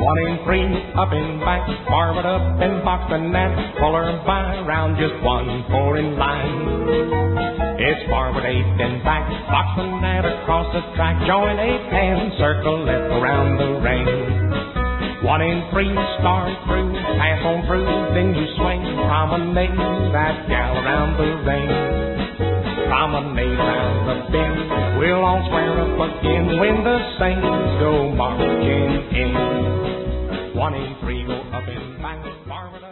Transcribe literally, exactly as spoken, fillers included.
One in three, up in back, forward up and box the net. Pull her by round just one, four in line. It's forward eight and back, box the net across the track. Join eight and circle left around the ring. One in three, start through, pass on through, then you swing. Promenade that gal around the ring. Promenade around the bend, we'll all square up again when the saints go marching in. One in three, go up and back, forward up.